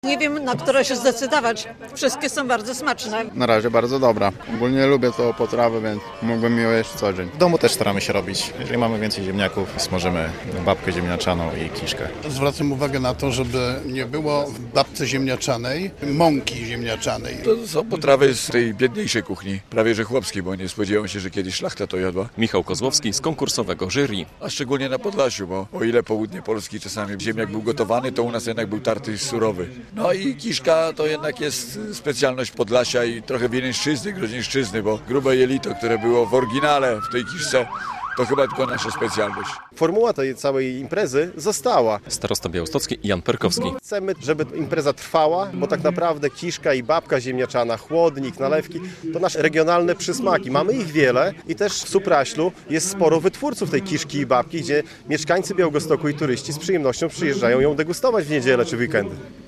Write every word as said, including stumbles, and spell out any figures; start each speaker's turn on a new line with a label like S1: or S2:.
S1: Nie wiem, na które się zdecydować. Wszystkie są bardzo smaczne.
S2: Na razie bardzo dobra. Ogólnie lubię tą potrawę, więc mógłbym ją jeść co dzień.
S3: W domu też staramy się robić. Jeżeli mamy więcej ziemniaków, smażymy babkę ziemniaczaną i kiszkę.
S4: Zwracam uwagę na to, żeby nie było w babce ziemniaczanej mąki ziemniaczanej.
S5: To są potrawy z tej biedniejszej kuchni, prawie że chłopskiej, bo nie spodziewałem się, że kiedyś szlachta to jadła.
S6: Michał Kozłowski z konkursowego jury.
S5: A szczególnie na Podlasiu, bo o ile południe Polski czasami ziemniak był gotowany, to u nas jednak był tarty surowy. No i kiszka to jednak jest specjalność Podlasia i trochę Wileńszczyzny, Grodzieńszczyzny, bo grube jelito, które było w oryginale w tej kiszce, to chyba tylko nasza specjalność.
S7: Formuła tej całej imprezy została.
S6: Starosta białostocki Jan Perkowski.
S7: Chcemy, żeby impreza trwała, bo tak naprawdę kiszka i babka ziemniaczana, chłodnik, nalewki to nasze regionalne przysmaki. Mamy ich wiele i też w Supraślu jest sporo wytwórców tej kiszki i babki, gdzie mieszkańcy Białegostoku i turyści z przyjemnością przyjeżdżają ją degustować w niedzielę czy w weekendy.